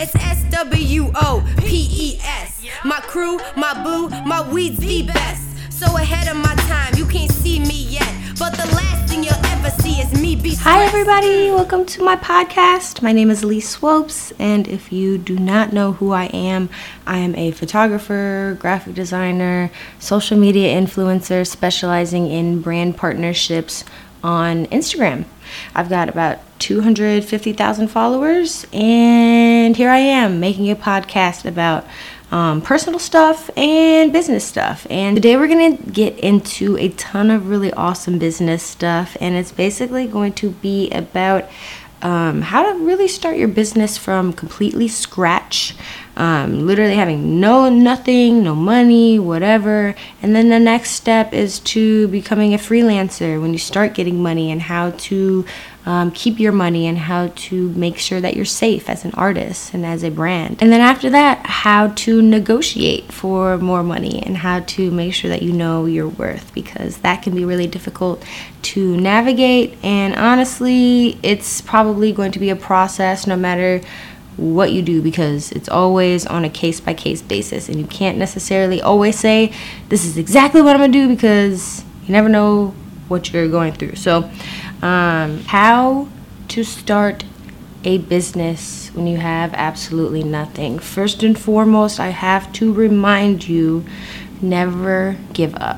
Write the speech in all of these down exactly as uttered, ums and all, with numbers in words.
It's S W O P E S. My crew, my boo, my weed's the best. So ahead of my time, you can't see me yet. But the last thing you'll ever see is me be stressed. Hi everybody, welcome to my podcast. My name is Lee Swopes, and if you do not know who I am, I am a photographer, graphic designer, social media influencer specializing in brand partnerships on Instagram. I've got about two hundred fifty thousand followers, and here I am making a podcast about um, personal stuff and business stuff. And today we're going to get into a ton of really awesome business stuff, and it's basically going to be about um, how to really start your business from completely scratch. Um, literally having no nothing, no money, whatever. And then the next step is to becoming a freelancer when you start getting money, and how to um, keep your money, and how to make sure that you're safe as an artist and as a brand. And then after that, how to negotiate for more money, and how to make sure that you know your worth, because that can be really difficult to navigate. And honestly, it's probably going to be a process no matter what you do, because it's always on a case-by-case basis, and you can't necessarily always say this is exactly what I'm gonna do, because you never know what you're going through. So um, how to start a business when you have absolutely nothing. First and foremost, I have to remind you, never give up.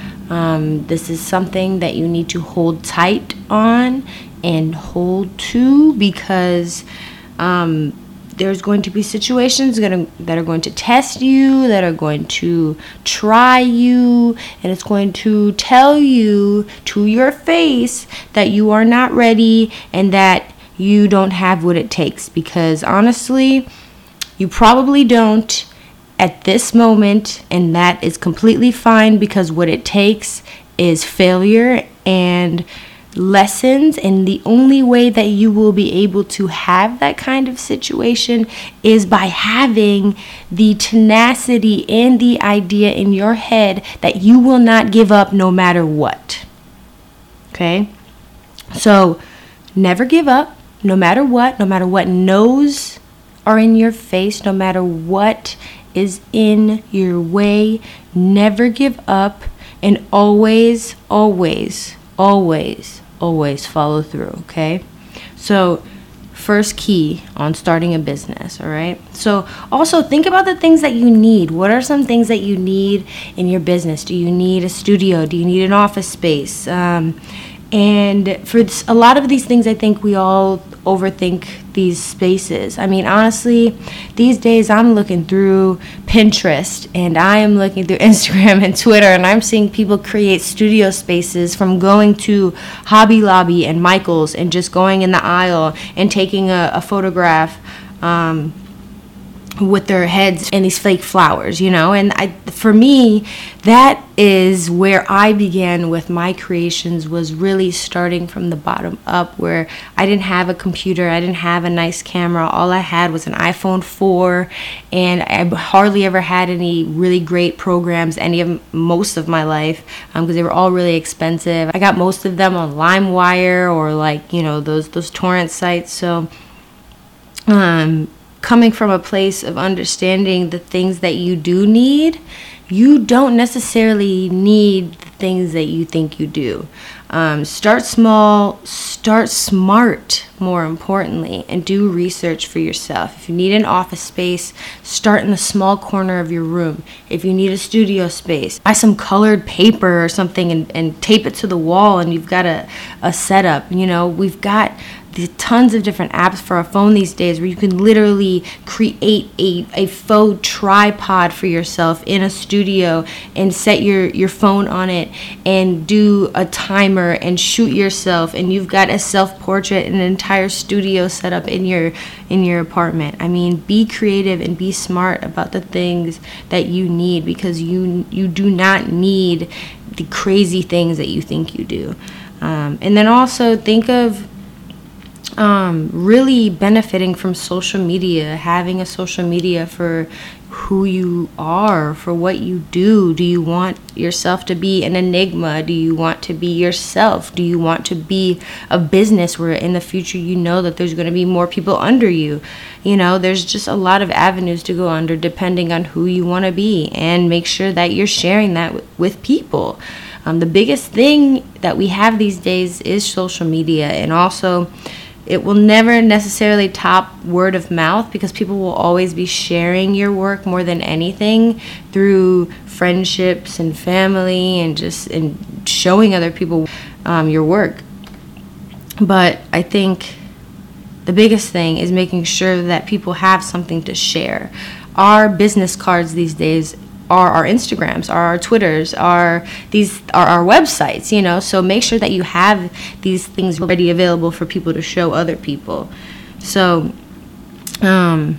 Um, this is something that you need to hold tight on and hold to, because um, there's going to be situations that are, that are going to test you, that are going to try you, and it's going to tell you to your face that you are not ready and that you don't have what it takes. Because honestly, you probably don't at this moment, and that is completely fine, because what it takes is failure and lessons, and the only way that you will be able to have that kind of situation is by having the tenacity and the idea in your head that you will not give up no matter what. Okay? So never give up, no matter what, no matter what no's are in your face, no matter what is in your way. Never give up, and always, always, always always follow through. Okay, so first key on starting a business. All right, so also think about the things that you need. What are some things that you need in your business? Do you need a studio? Do you need an office space? Um, and for this, a lot of these things, I think we all overthink these spaces. I mean, honestly, these days I'm looking through Pinterest, and I am looking through Instagram and Twitter, and I'm seeing people create studio spaces from going to Hobby Lobby and Michael's and just going in the aisle and taking a, a photograph um, with their heads and these fake flowers, you know. And I, for me, that is where I began with my creations, was really starting from the bottom up, where I didn't have a computer, I didn't have a nice camera. All I had was an iPhone four, and I hardly ever had any really great programs any of most of my life, because um, they were all really expensive. I got most of them on LimeWire, or like, you know, those those torrent sites. So um coming from a place of understanding the things that you do need, you don't necessarily need the things that you think you do. Um, start small, start smart, more importantly, and do research for yourself. If you need an office space, start in the small corner of your room. If you need a studio space, buy some colored paper or something and, and tape it to the wall, and you've got a, a setup. You know, we've got the tons of different apps for our phone these days where you can literally create a, a faux tripod for yourself in a studio and set your, your phone on it and do a timer and shoot yourself, and you've got a self-portrait and an entire studio set up in your in your apartment. I mean, be creative and be smart about the things that you need, because you you do not need the crazy things that you think you do. Um, and then also think of um, really benefiting from social media, having a social media for who you are, for what you do. Do you want yourself to be an enigma? Do you want to be yourself? Do you want to be a business where in the future you know that there's going to be more people under you? You know, there's just a lot of avenues to go under depending on who you want to be, and make sure that you're sharing that w- with people. Um, the biggest thing that we have these days is social media, and also it will never necessarily top word of mouth, because people will always be sharing your work more than anything through friendships and family, and just and showing other people um, your work. But I think the biggest thing is making sure that people have something to share. Our business cards these days are our Instagrams, are our Twitters, are these are our websites, you know. So make sure that you have these things already available for people to show other people. So um,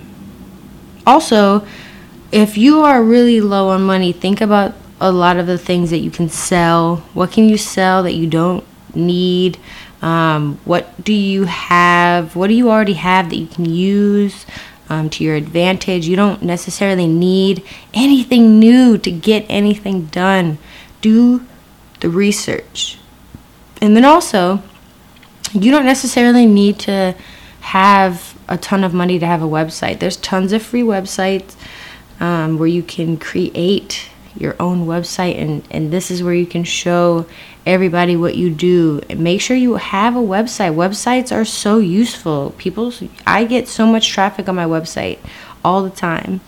also, if you are really low on money, think about a lot of the things that you can sell. What can you sell that you don't need? Um, what do you have? What do you already have that you can use Um, to your advantage? You don't necessarily need anything new to get anything done. Do the research. And then also, you don't necessarily need to have a ton of money to have a website. There's tons of free websites um, where you can create your own website, and, and this is where you can show everybody what you do. And make sure you have a website. Websites are so useful. People, I get so much traffic on my website all the time.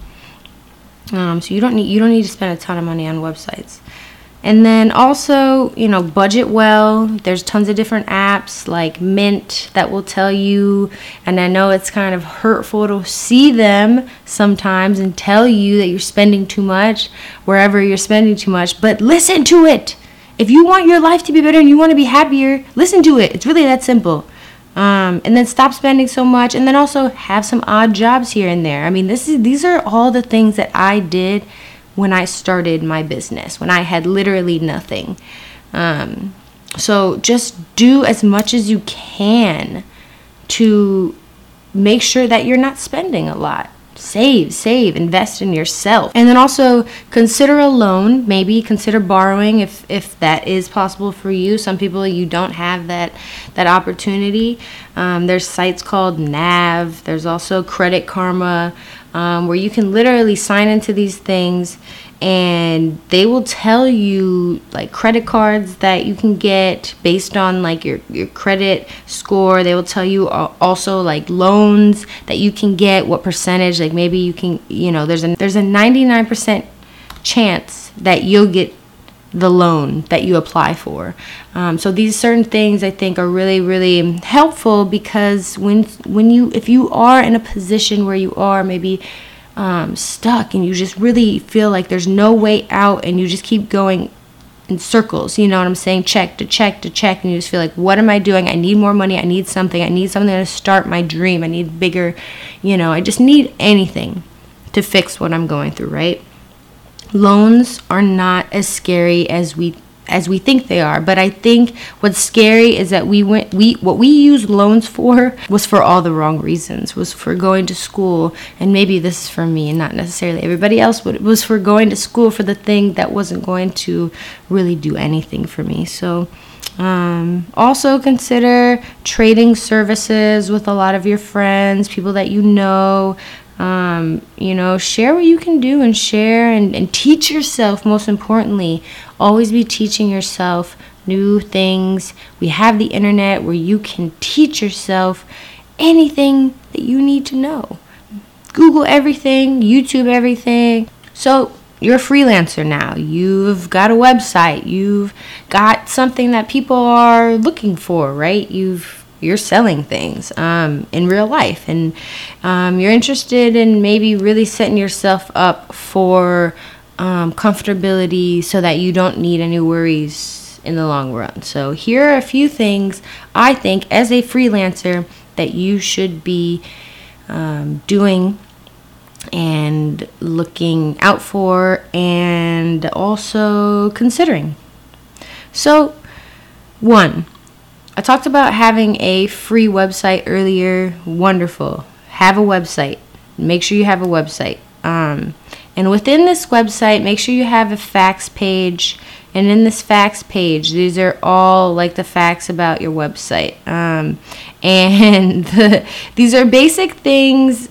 Um, so you don't need you don't need to spend a ton of money on websites. And then also, you know, budget well. There's tons of different apps like Mint that will tell you, and I know it's kind of hurtful to see them sometimes and tell you that you're spending too much wherever you're spending too much, but listen to it. If you want your life to be better and you want to be happier, listen to it. It's really that simple. Um, and then stop spending so much, and then also have some odd jobs here and there. I mean, this is these are all the things that I did when I started my business, when I had literally nothing. Um, so just do as much as you can to make sure that you're not spending a lot. Save, save, invest in yourself. And then also consider a loan. Maybe consider borrowing if, if that is possible for you. Some people, you don't have that, that opportunity. Um, there's sites called Nav. There's also Credit Karma, um, where you can literally sign into these things, and they will tell you like credit cards that you can get based on like your, your credit score. They will tell you also like loans that you can get, what percentage, like maybe you can, you know, there's a there's a ninety-nine percent chance that you'll get the loan that you apply for. Um, so these certain things I think are really, really helpful, because when when you if you are in a position where you are maybe um, stuck and you just really feel like there's no way out, and you just keep going in circles, you know what I'm saying, check to check to check, and you just feel like, what am I doing? I need more money. I need something. I need something to start my dream. I need bigger, you know, I just need anything to fix what I'm going through, right? Loans are not as scary as we as we think they are, but I think what's scary is that we went we what we used loans for was for all the wrong reasons. Was for going to school, and maybe this is for me and not necessarily everybody else, but it was for going to school for the thing that wasn't going to really do anything for me. So um, also consider trading services with a lot of your friends, people that you know. Um, you know, share what you can do, and share and, and teach yourself. Most importantly, always be teaching yourself new things. We have the internet where you can teach yourself anything that you need to know. Google everything, YouTube everything. So you're a freelancer now. You've got a website. You've got something that people are looking for, right? You've You're selling things um, in real life, and um, you're interested in maybe really setting yourself up for um, comfortability so that you don't need any worries in the long run. So here are a few things I think as a freelancer that you should be um, doing and looking out for, and also considering. So one, I talked about having a free website earlier. Wonderful. Have a website. Make sure you have a website. Um, and within this website, make sure you have a facts page. And in this facts page, these are all like the facts about your website. Um, and the, these are basic things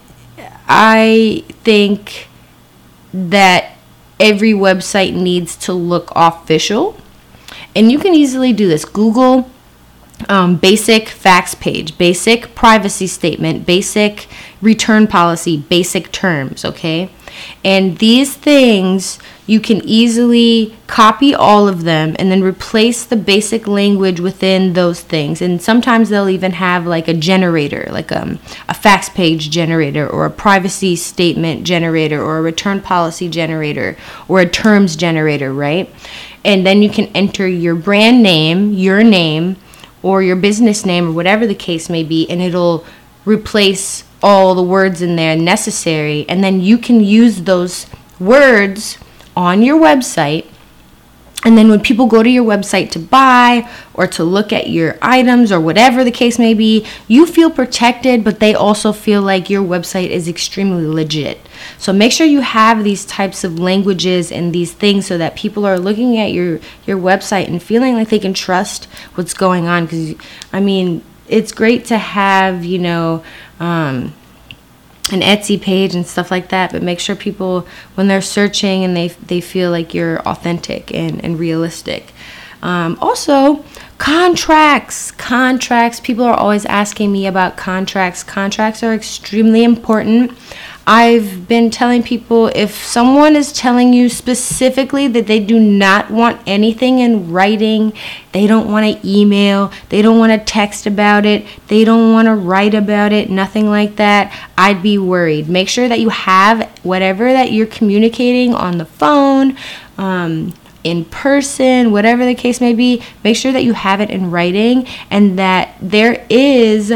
I think that every website needs to look official. And you can easily do this. Google um, basic facts page, basic privacy statement, basic return policy, basic terms, okay? And these things, you can easily copy all of them and then replace the basic language within those things. And sometimes they'll even have like a generator, like um, a facts page generator or a privacy statement generator or a return policy generator or a terms generator, right? And then you can enter your brand name, your name, or your business name or whatever the case may be, and it'll replace all the words in there necessary. And then you can use those words on your website, and then when people go to your website to buy or to look at your items or whatever the case may be, you feel protected, but they also feel like your website is extremely legit. So make sure you have these types of languages and these things so that people are looking at your your website and feeling like they can trust what's going on. Because I mean, it's great to have, you know, um an Etsy page and stuff like that, but make sure people, when they're searching, and they they feel like you're authentic and, and realistic. Um, also, contracts. Contracts. People are always asking me about contracts. Contracts are extremely important. I've been telling people, if someone is telling you specifically that they do not want anything in writing, they don't want to email, they don't want to text about it, they don't want to write about it, nothing like that, I'd be worried. Make sure that you have whatever that you're communicating on the phone, um, in person, whatever the case may be. Make sure that you have it in writing and that there is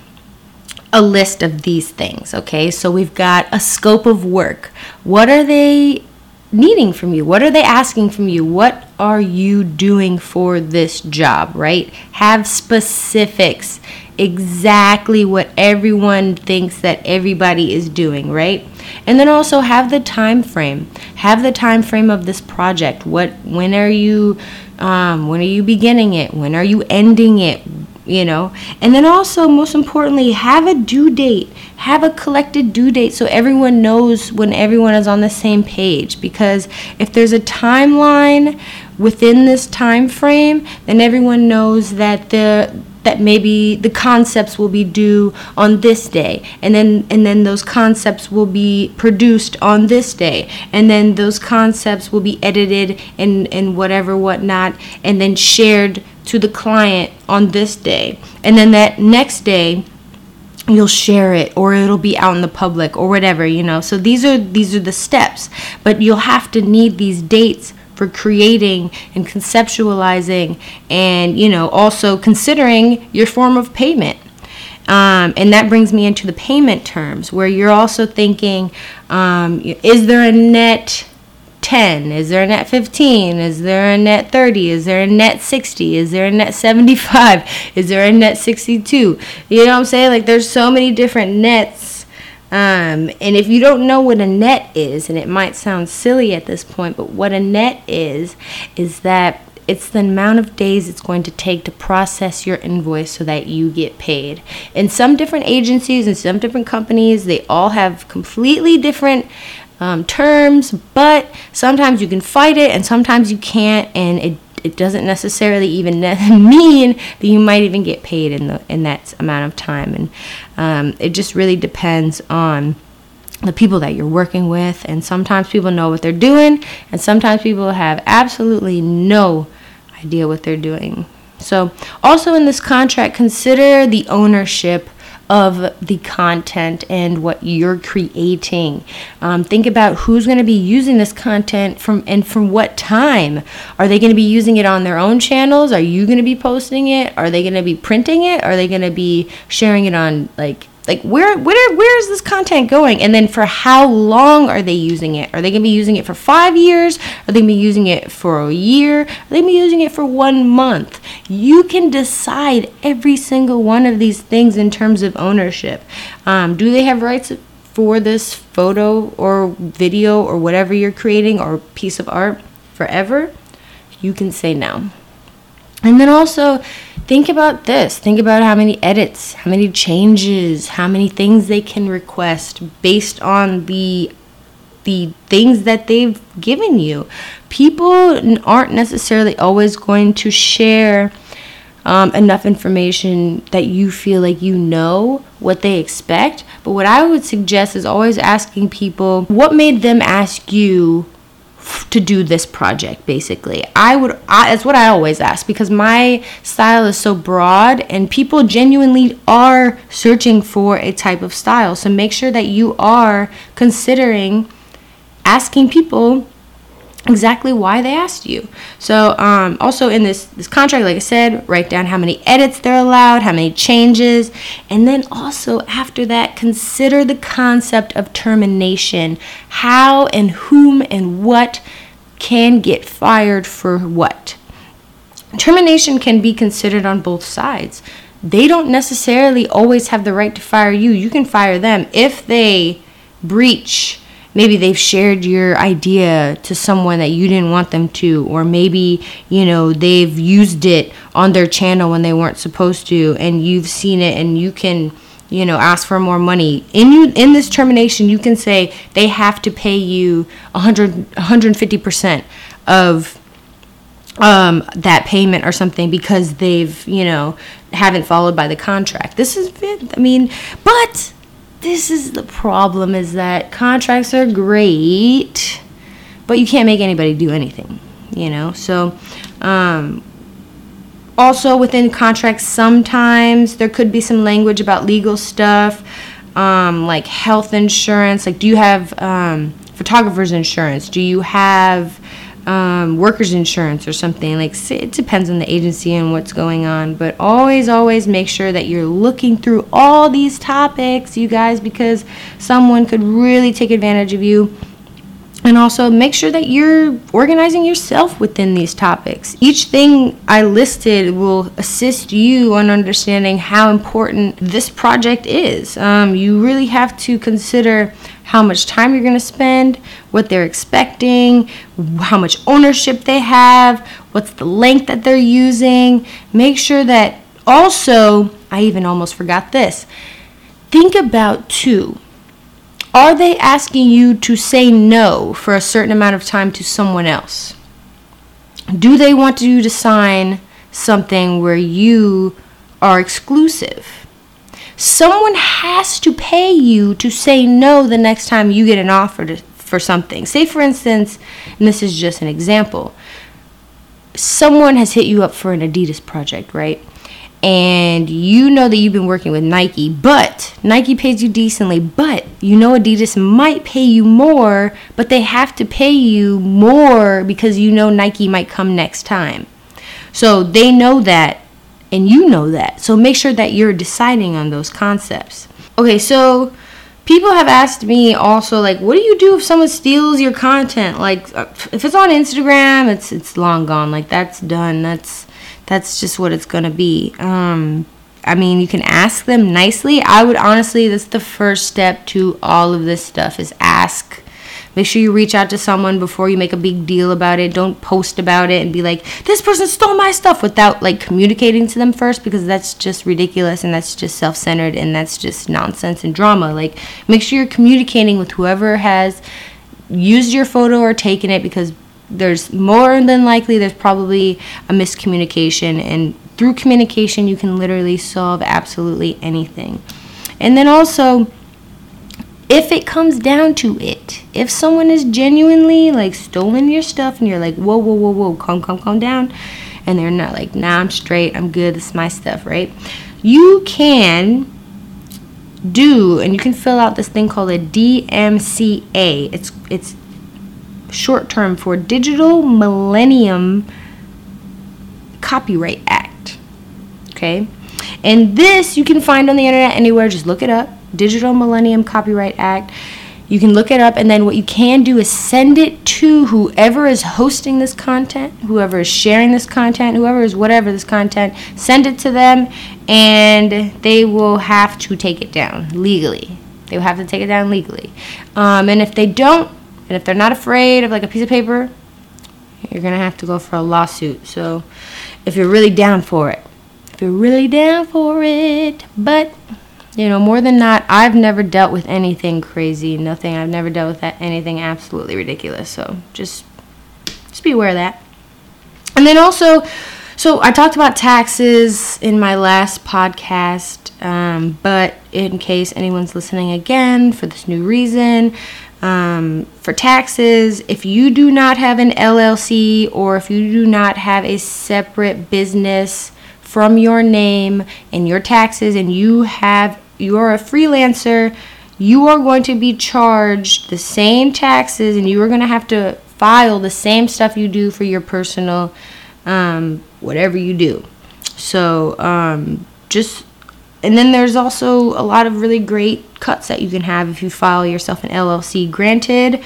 a list of these things, okay? So we've got a scope of work. What are they needing from you? What are they asking from you? What are you doing for this job, right? Have specifics, exactly what everyone thinks that everybody is doing, right? And then also have the time frame. Have the time frame of this project. What, when are you, um, when are you beginning it? When are you ending it? You know, and then also, most importantly, have a due date. Have a collected due date so everyone knows when everyone is on the same page. Because if there's a timeline within this time frame, then everyone knows that the that maybe the concepts will be due on this day, and then and then those concepts will be produced on this day, and then those concepts will be edited and and whatever whatnot, and then shared to the client on this day, and then that next day you'll share it, or it'll be out in the public or whatever, you know. So these are these are the steps, but you'll have to need these dates for creating and conceptualizing, and, you know, also considering your form of payment. Um, and that brings me into the payment terms, where you're also thinking, um, is there a net ten? Is there a net fifteen? Is there a net thirty? Is there a net sixty? Is there a net seventy-five? Is there a net sixty-two? You know what I'm saying? Like, there's so many different nets. Um, and if you don't know what a net is, and it might sound silly at this point, but what a net is, is that it's the amount of days it's going to take to process your invoice so that you get paid. And some different agencies and some different companies, they all have completely different um, terms, but sometimes you can fight it and sometimes you can't, and it it doesn't necessarily even mean that you might even get paid in the in that amount of time. And um, it just really depends on the people that you're working with. And sometimes people know what they're doing, and sometimes people have absolutely no idea what they're doing. So also in this contract, consider the ownership of the content and what you're creating. Um, think about who's going to be using this content from and from what time. Are they going to be using it on their own channels? Are you going to be posting it? Are they going to be printing it? Are they going to be sharing it on like Like, where, where, where is this content going? And then for how long are they using it? Are they going to be using it for five years? Are they going to be using it for a year? Are they going to be using it for one month? You can decide every single one of these things in terms of ownership. Um, do they have rights for this photo or video or whatever you're creating or piece of art forever? You can say no. And then also think about this. Think about how many edits, how many changes, how many things they can request based on the the things that they've given you. People aren't necessarily always going to share um, enough information that you feel like you know what they expect. But what I would suggest is always asking people, what made them ask you to do this project? Basically, I would I, that's what I always ask, because my style is so broad and people genuinely are searching for a type of style. So make sure that you are considering asking people exactly why they asked you. So um, also in this this contract, like I said, write down how many edits they're allowed, how many changes, and then also after that, consider the concept of termination. How and whom and what can get fired for what. Termination can be considered on both sides. They don't necessarily always have the right to fire you. You can fire them if they breach. Maybe they've shared your idea to someone that you didn't want them to, or maybe, you know, they've used it on their channel when they weren't supposed to, and you've seen it, and you can, you know, ask for more money. In you in this termination, you can say they have to pay you one hundred, one hundred fifty percent of um, that payment or something because they've, you know, haven't followed by the contract. This is, I mean, but this is the problem, is that contracts are great, but you can't make anybody do anything, you know? So, um, also within contracts, sometimes there could be some language about legal stuff, um, like health insurance. Like, do you have um, photographer's insurance? Do you have um, workers insurance or something? Like, it depends on the agency and what's going on, but always always make sure that you're looking through all these topics, you guys, because someone could really take advantage of you. And also make sure that you're organizing yourself within these topics. Each thing I listed will assist you on understanding how important this project is. Um, you really have to consider how much time you're going to spend, what they're expecting, how much ownership they have, what's the length that they're using. Make sure that also, I even almost forgot this, think about too, are they asking you to say no for a certain amount of time to someone else? Do they want you to sign something where you are exclusive? Someone has to pay you to say no the next time you get an offer to, for something. Say, for instance, and this is just an example, someone has hit you up for an Adidas project, right? And you know that you've been working with Nike, but Nike pays you decently, but you know Adidas might pay you more, but they have to pay you more because you know Nike might come next time. So they know that, and you know that. So make sure that you're deciding on those concepts. Okay, so people have asked me also, like, what do you do if someone steals your content? Like, if it's on Instagram, it's it's long gone. Like, that's done. That's that's just what it's gonna be. Um, I mean, you can ask them nicely. I would honestly, that's the first step to all of this stuff, is ask. Make sure you reach out to someone before you make a big deal about it. Don't post about it and be like, this person stole my stuff, without like communicating to them first, because that's just ridiculous and that's just self-centered and that's just nonsense and drama. Like, make sure you're communicating with whoever has used your photo or taken it, because there's more than likely there's probably a miscommunication, and through communication you can literally solve absolutely anything. And then also, if it comes down to it, if someone is genuinely like stolen your stuff and you're like, whoa, whoa, whoa, whoa, calm, calm, calm down, and they're not like, nah, I'm straight, I'm good, this is my stuff, right? You can do, and you can fill out this thing called a D M C A. It's it's short term for Digital Millennium Copyright Act. Okay? And this you can find on the internet anywhere. Just look it up. Digital Millennium Copyright Act. You can look it up, and then what you can do is send it to whoever is hosting this content, whoever is sharing this content, whoever is whatever this content, send it to them, and they will have to take it down legally. They will have to take it down legally. Um, and if they don't, and if they're not afraid of like a piece of paper, you're going to have to go for a lawsuit. So if you're really down for it, if you're really down for it, but... You know, more than not, I've never dealt with anything crazy, nothing. I've never dealt with that, anything absolutely ridiculous. So just, just be aware of that. And then also, so I talked about taxes in my last podcast, um, but in case anyone's listening again for this new reason, um, for taxes, if you do not have an L L C or if you do not have a separate business from your name and your taxes, and you have you're a freelancer, you are going to be charged the same taxes, and you are going to have to file the same stuff you do for your personal, um, whatever you do. So um, just, and then there's also a lot of really great cuts that you can have if you file yourself an L L C. Granted,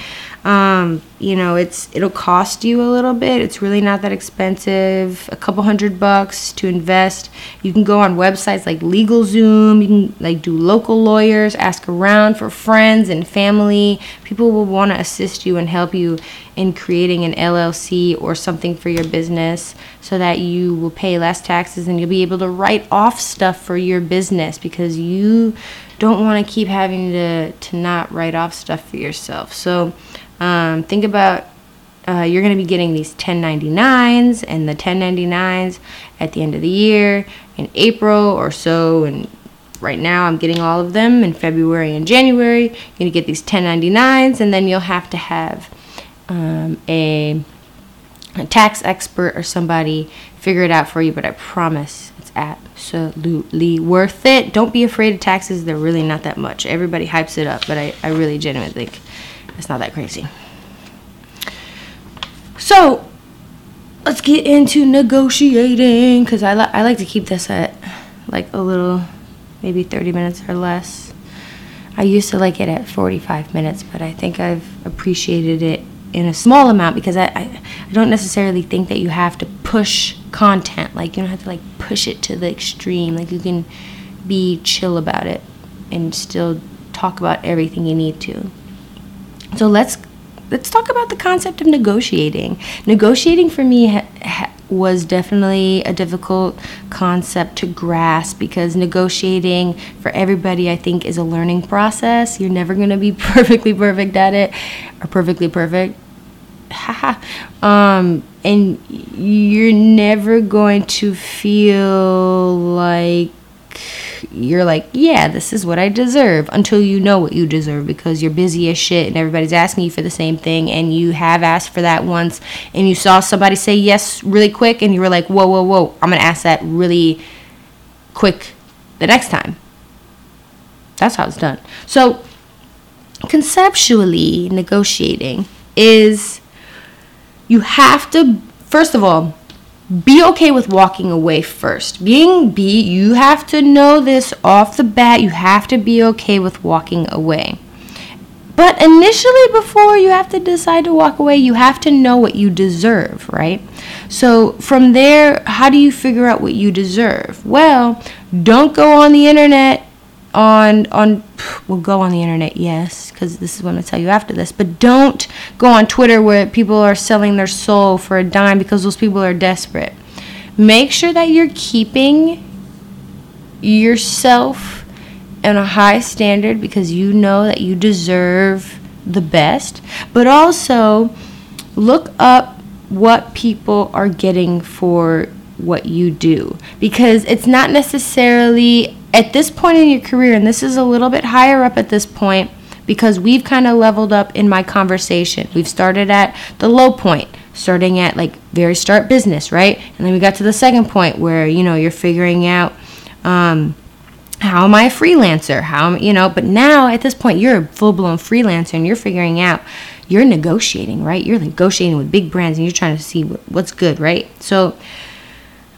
um, you know, it's it'll cost you a little bit. It's really not that expensive. A couple hundred bucks to invest. You can go on websites like LegalZoom. You can like do local lawyers, ask around for friends and family. People will want to assist you and help you in creating an L L C or something for your business so that you will pay less taxes and you'll be able to write off stuff for your business because you don't want to keep having to, to not write off stuff for yourself. So um, think about uh, you're going to be getting these ten ninety-nines, and the ten ninety-nines at the end of the year in April or so. And right now I'm getting all of them in February and January. You're going to get these ten ninety-nines, and then you'll have to have um, a, a tax expert or somebody figure it out for you. But I promise it's absolutely worth it. Don't be afraid of taxes. They're really not that much. Everybody hypes it up, but I, I really genuinely think it's not that crazy. So let's get into negotiating, because I, li- I like to keep this at like a little, maybe thirty minutes or less. I used to like it at forty-five minutes, but I think I've appreciated it in a small amount because I, I, I don't necessarily think that you have to push content. Like, you don't have to like push it to the extreme. Like, you can be chill about it and still talk about everything you need to. So let's let's talk about the concept of negotiating. Negotiating for me ha- ha- was definitely a difficult concept to grasp, because negotiating for everybody, I think, is a learning process. You're never going to be perfectly perfect at it, or perfectly perfect. um, and you're never going to feel like you're like, yeah, this is what I deserve, until you know what you deserve, because you're busy as shit and everybody's asking you for the same thing, and you have asked for that once and you saw somebody say yes really quick and you were like, whoa, whoa, whoa, I'm gonna ask that really quick the next time. That's how it's done. So conceptually, negotiating is, you have to, first of all, be okay with walking away first. Being be you have to know this off the bat. You have to be okay with walking away. But initially, before you have to decide to walk away, you have to know what you deserve, right? So from there, how do you figure out what you deserve? Well, don't go on the internet on on well go on the internet, yes, because this is what I'm going to tell you after this, but don't go on Twitter where people are selling their soul for a dime, because those people are desperate. Make sure that you're keeping yourself in a high standard, because you know that you deserve the best, but also look up what people are getting for what you do, because it's not necessarily at this point in your career, and this is a little bit higher up at this point, because we've kind of leveled up in my conversation. We've started at the low point, starting at like very start business, right? And then we got to the second point where, you know, you're figuring out, um, how am I a freelancer? How, you know, but now at this point, you're a full-blown freelancer, and you're figuring out, you're negotiating, right? You're negotiating with big brands, and you're trying to see what, what's good, right? So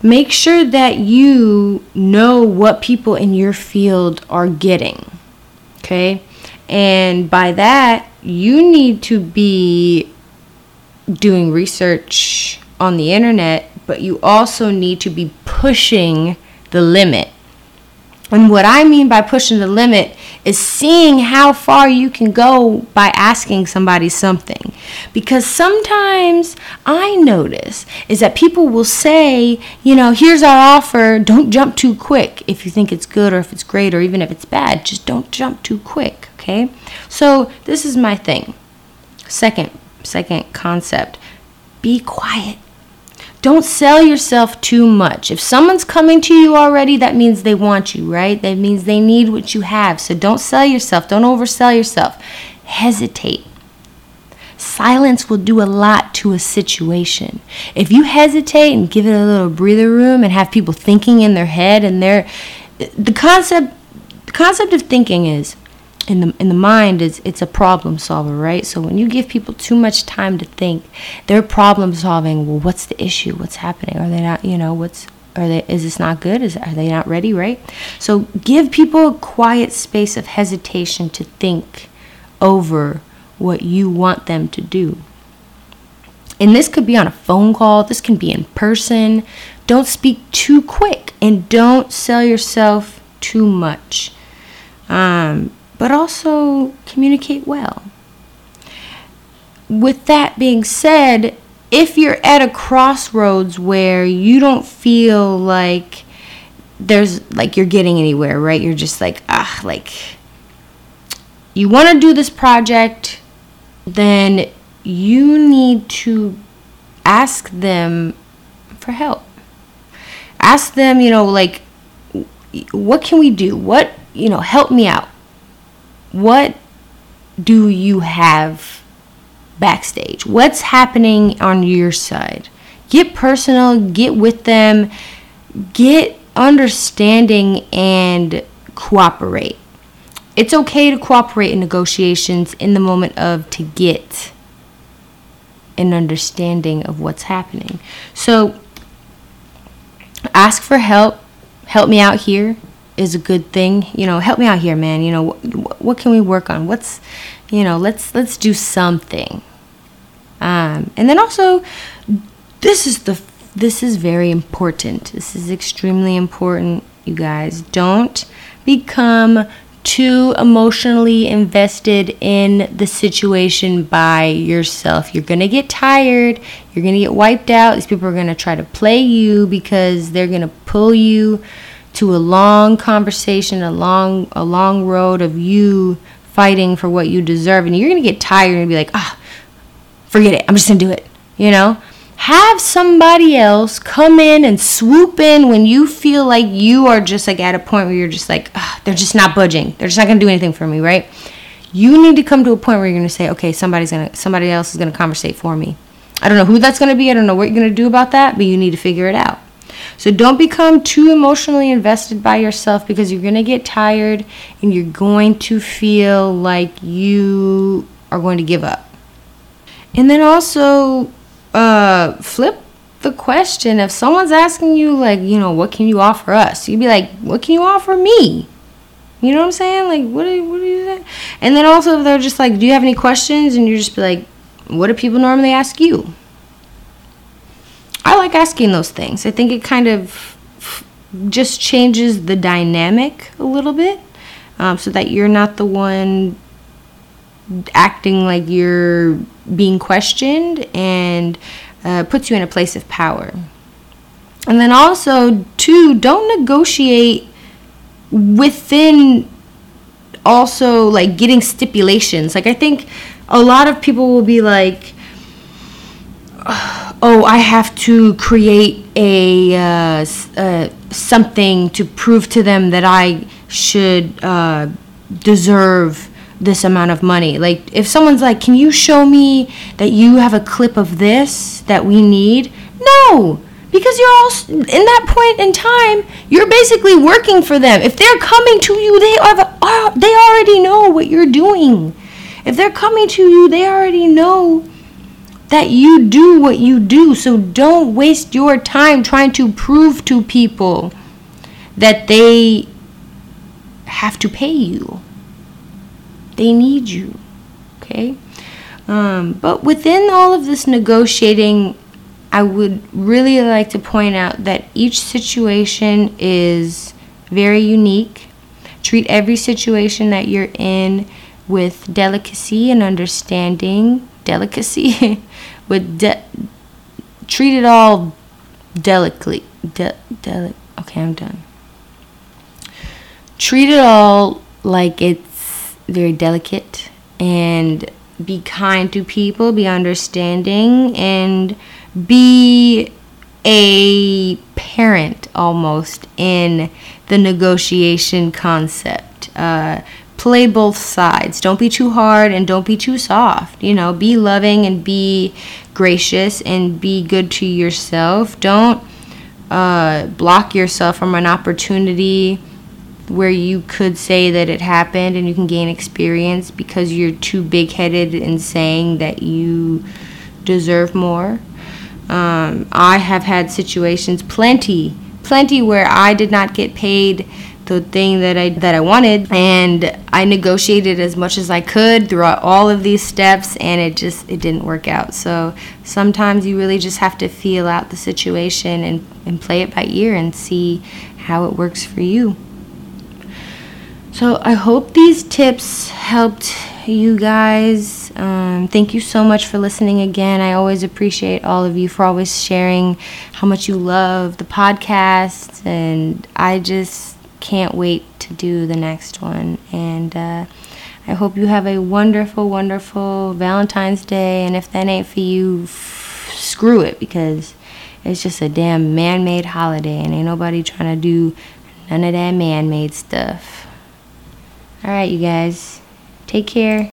make sure that you know what people in your field are getting. Okay? And by that, you need to be doing research on the internet, but you also need to be pushing the limit. And what I mean by pushing the limit is seeing how far you can go by asking somebody something. Because sometimes I notice is that people will say, you know, here's our offer. Don't jump too quick. If you think it's good or if it's great or even if it's bad, just don't jump too quick. Okay? So this is my thing. Second, second concept. Be quiet. Don't sell yourself too much. If someone's coming to you already, that means they want you, right? That means they need what you have. So don't sell yourself. Don't oversell yourself. Hesitate. Silence will do a lot to a situation. If you hesitate and give it a little breather room and have people thinking in their head and their the concept the concept of thinking is in the in the mind is it's a problem solver, right? So when you give people too much time to think, they're problem solving. Well, what's the issue? What's happening? Are they not, you know, what's are they is this not good? Is are they not ready, right? So give people a quiet space of hesitation to think over what you want them to do. And this could be on a phone call, this can be in person. Don't speak too quick and don't sell yourself too much. Um But also communicate well. With that being said, if you're at a crossroads where you don't feel like there's like you're getting anywhere, right? You're just like, ah, like you want to do this project, then you need to ask them for help. Ask them, you know, like, what can we do? What, you know, help me out. What do you have backstage? What's happening on your side? Get personal, get with them, get understanding and cooperate. It's okay to cooperate in negotiations in the moment of to get an understanding of what's happening. So ask for help. Help me out here is a good thing. You know, help me out here, man. You know, what, what can we work on? What's, you know, let's let's do something. Um, and then also, this is the this is very important. This is extremely important, you guys. Don't become too emotionally invested in the situation by yourself. You're gonna get tired. You're gonna get wiped out. These people are gonna try to play you because they're gonna pull you to a long conversation, a long a long road of you fighting for what you deserve, and you're gonna get tired and be like, ah, forget it, I'm just gonna do it. You know, have somebody else come in and swoop in when you feel like you are just like at a point where you're just like, ah, they're just not budging, they're just not gonna do anything for me, right? You need to come to a point where you're gonna say, okay, somebody's gonna somebody else is gonna conversate for me. I don't know who that's gonna be, I don't know what you're gonna do about that, but you need to figure it out. So don't become too emotionally invested by yourself, because you're going to get tired and you're going to feel like you are going to give up. And then also uh, flip the question. If someone's asking you, like, you know, what can you offer us? You'd be like, what can you offer me? You know what I'm saying? Like, what are, what are you saying? And then also if they're just like, do you have any questions? And you just be like, what do people normally ask you? I like asking those things. I think it kind of just changes the dynamic a little bit, um, so that you're not the one acting like you're being questioned, and uh, puts you in a place of power. And then also, too, don't negotiate within also like getting stipulations. Like, I think a lot of people will be like, oh, I have to create a uh, uh, something to prove to them that I should uh, deserve this amount of money. Like, if someone's like, can you show me that you have a clip of this that we need? No, because you're all in that point in time, you're basically working for them. If they're coming to you, they are they already know what you're doing. If they're coming to you, they already know that you do what you do. So don't waste your time trying to prove to people that they have to pay you. They need you, okay? Um, but within all of this negotiating, I would really like to point out that each situation is very unique. Treat every situation that you're in with delicacy and understanding. Delicacy? with de- treat it all delicately. De- deli- okay, I'm done. Treat it all like it's very delicate, and be kind to people, be understanding, and be a parent almost in the negotiation concept. Uh, play both sides. Don't be too hard and don't be too soft. You know, be loving and be gracious and be good to yourself. Don't uh, block yourself from an opportunity where you could say that it happened and you can gain experience because you're too big-headed in saying that you deserve more. Um, I have had situations, plenty, plenty where I did not get paid the thing that I that I wanted, and I negotiated as much as I could throughout all of these steps, and it just it didn't work out. So sometimes you really just have to feel out the situation and, and play it by ear and see how it works for you. So I hope these tips helped you guys. Um, thank you so much for listening again. I always appreciate all of you for always sharing how much you love the podcast, and I just can't wait to do the next one. And uh, I hope you have a wonderful, wonderful Valentine's Day, and if that ain't for you, f- screw it, because it's just a damn man-made holiday, and ain't nobody trying to do none of that man-made stuff. All right, you guys. Take care.